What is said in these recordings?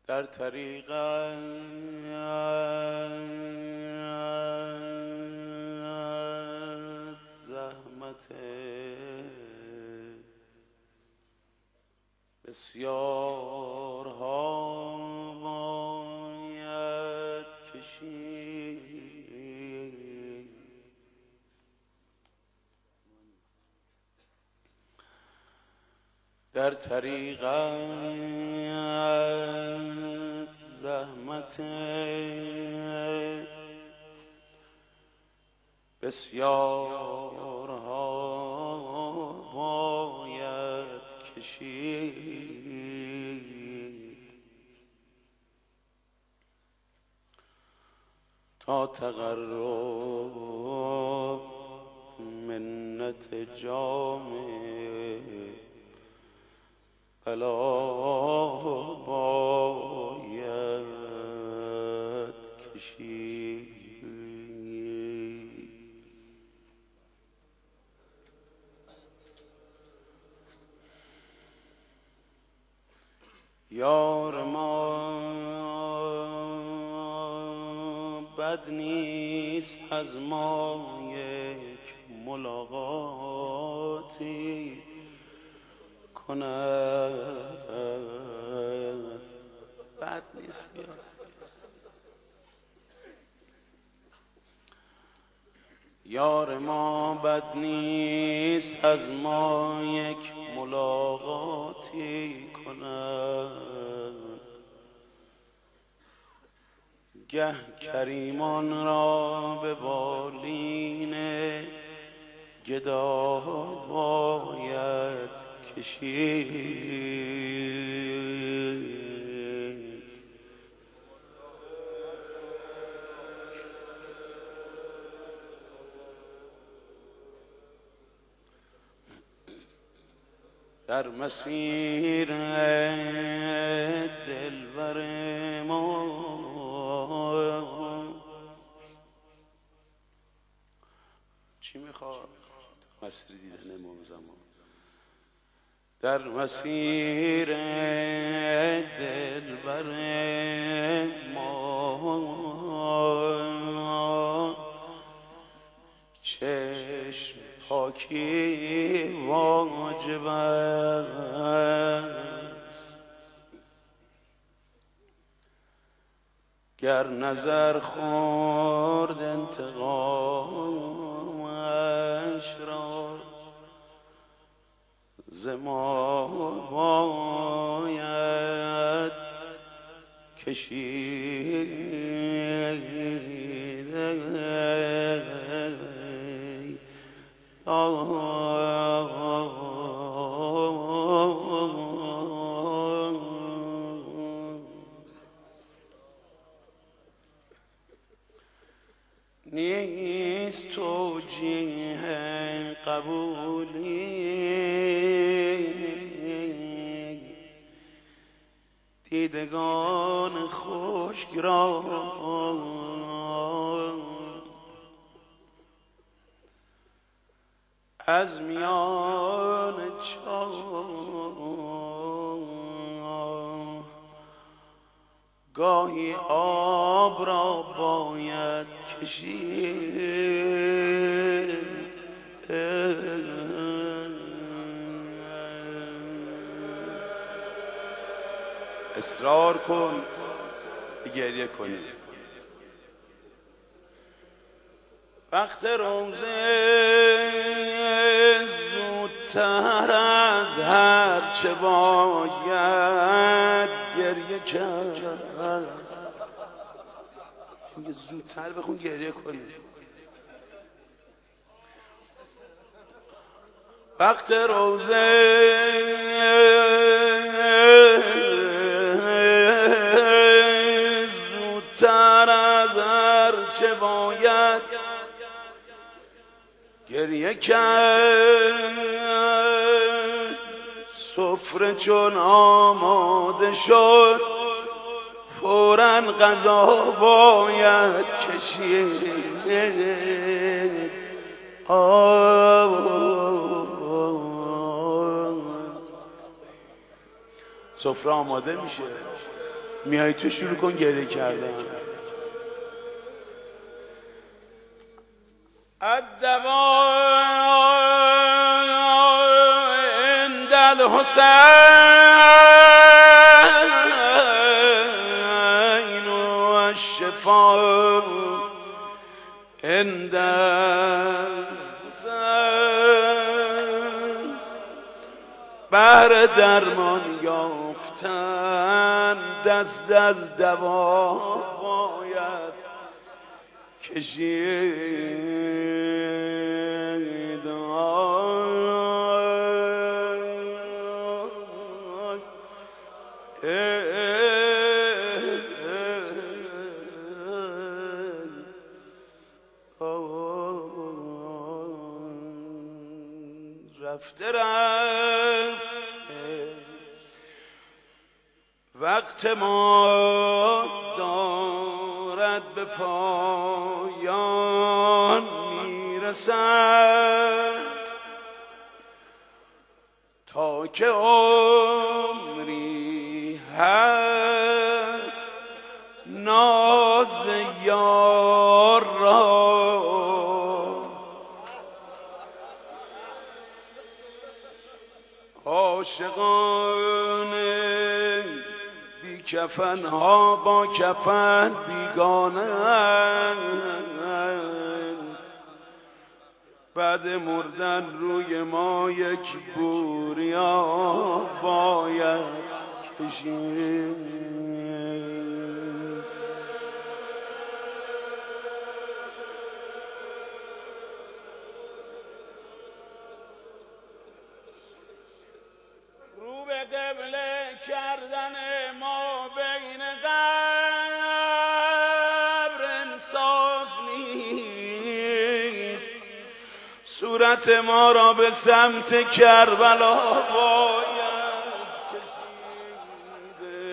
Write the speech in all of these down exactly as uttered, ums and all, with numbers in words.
در طریقت زحمت بسیارها باید کشید، در طریقت زحمت بسیارها باید کشید تا تقرب منت جام بلا باید کشید. یار ما بد نیست از ما یک ملاقاتی کند، بد نیست بیاد یار ما بد نیست از ما یک ملاقاتی کند، گه کریمان را به بالین گدا باید کشید. در مسیر دلبر ما چی میخواد؟ مسیر دیدن امام زمان. در مسیر دلبر ما چشم پاکی واجب است، گر نظر خورد انتقامش را ز ما باید کشید. نیست توجیه قبولی دیدگان خشک را، از میان چاه گاهی آب را باید کشید. اصرار کن گریه کنی. وقت روزه زودتر از هر چه باید گریه کرد. میگه زودتر بخون گریه کنی. وقت روزه زودتر از هر چه باید گریه کرد. سفره چون آماده شد فوراً غذا باید کشید. سفره آماده میشه، میای تو شروع کن گریه کردن. الدواء عند الحسین و الشفاء عند الحسین. بهر درمان یافتن دست از دوا باید کشید. رفته رفت وقت ما دارد به پایان میرسد، تا که عمری هست ناز یار را. عاشقان بی کفن ها با کفن بیگانه، بعد مردن روی ما یک بوریا باید کشید. قبله کردن ما بین قبر انصاف نیست، صورت ما را به سمت کربلا باید کشید.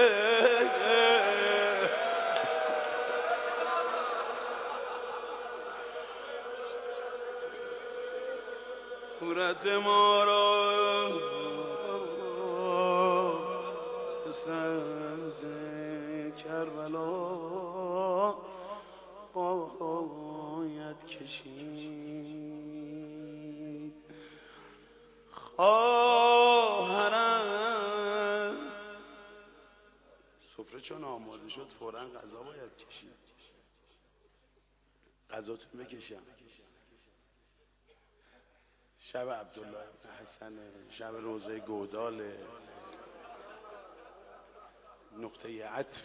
صورت ما را سمت کربلا باید کشید. خواهرم سفره چون آماده شد فوراً غذا باید کشید. غذاتون بکشم. شب عبدالله ابن حسن، شب روزه گوداله، نقطه عطف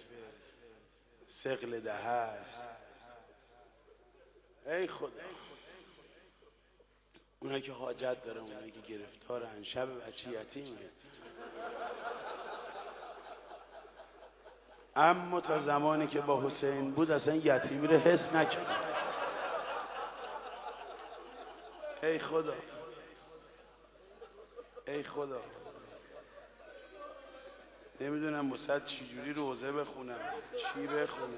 ثقل ده است. ای خدا، اونایی که حاجت دارن، اونایی که گرفتارن، شب بچه یتیمه. اما تا زمانی که با حسین بود اصلا یتیمی رو حس نکرد. ای خدا، ای خدا، نمیدونم مسد چجوری روزه بخونم، چی بخونم.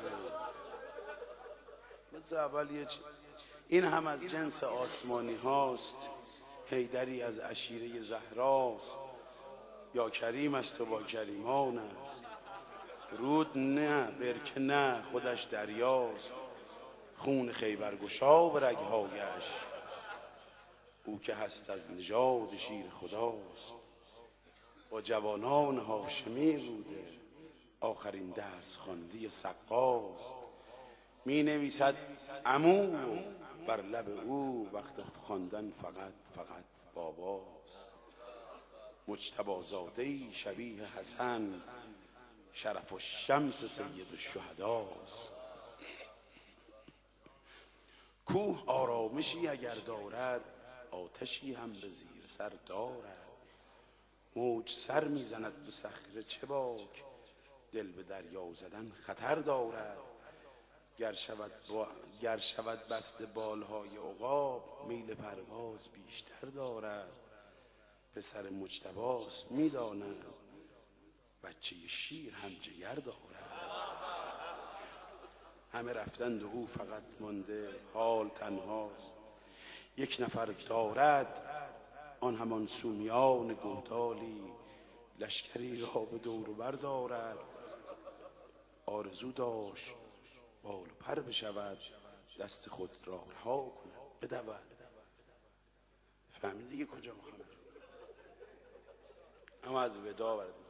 بذار اول یه چی، این هم از جنس آسمانی هاست. حیدری از عشیره زهراست، یا کریم است و با کریمان است. رود نه، برکه نه، خودش دریاست. خون خیبرگشا به رگهایش، او که هست از نژاد شیر خداست. با جوانان هاشمی بوده، آخرین درس خواندی سقاست. می نویسد عمو بر لب او، وقت خواندن فقط فقط باباست. مجتبی زاده‌ای شبیه حسن، شرف الشمس سید الشهداست. کوه آرامشی اگر دارد، آتشی هم به زیر سر دارد. موج سر میزند به صخره چه باک، دل به دریا زدن خطر دارد. گر شود, با... گر شود بست بالهای عقاب، میل پرواز بیشتر دارد. پسر مجتباست میداند، بچه شیر هم جگر دارد. همه رفتند و او فقط مانده، حال تنهاست. یک نفر دارد، آن همان سومیان گودالی، لشکری را به دور و بر دارد. آرزو داشت بال و پر بشود، دست خود را رها کند بدود. فهمید دیگه کجا میخوام؟ اما از ودا برد